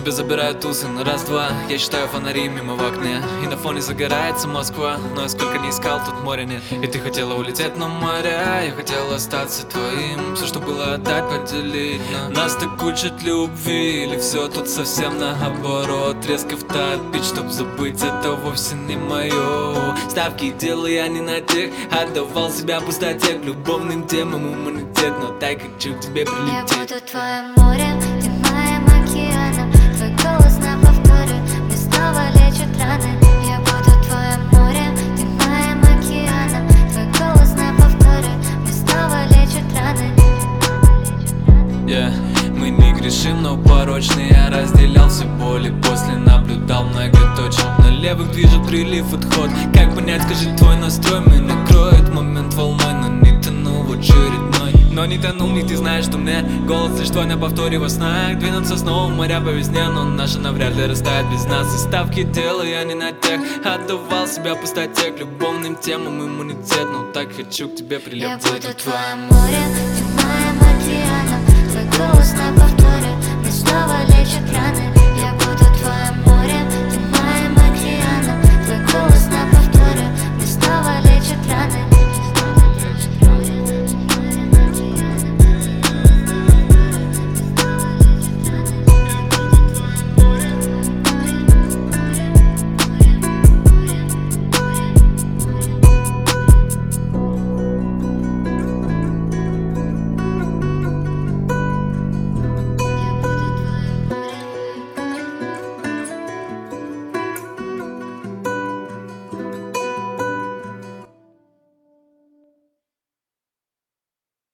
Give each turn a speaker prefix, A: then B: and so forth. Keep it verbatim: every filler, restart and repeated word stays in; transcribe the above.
A: тебя забирают тусы на раз-два. Я считаю фонари мимо в окне, и на фоне загорается Москва. Но я сколько не искал, тут моря нет. И ты хотела улететь на море, я хотела остаться твоим. Все, что было, отдать, поделить. Но нас так учат любви, или все тут совсем наоборот. Резко втопить, чтоб забыть, это вовсе не мое. Ставки делал я не на тех, отдавал себя пустоте, к любовным темам иммунитет. Но так хочу к тебе прилететь.
B: Я буду твоим морем, ты моим океаном. Твой голос на повторе, мне снова лечит раны. Я буду твоим морем, ты моим океаном. Твой голос на повторе, мне снова лечит раны.
A: Yeah. Мы не грешим, но порочны. Я разделял все боли, после наблюдал многоточие. На левых движет прилив, отход. Как понять, скажи, твой настрой меня накроет момент волной. Но не тянул в очередной. Но не тянул, не ты знаешь, что мне голос лишь твой на повторе во снах. Двинуться снова в моря по весне, но наша навряд ли растает без нас. И ставки делаю я не на тех, отдавал себя пустоте, к любовным темам иммунитет. Но так хочу к тебе прилететь.
B: Я буду твоим морем, ты моим океаном. Твой голос на повторе, мне снова лечит раны.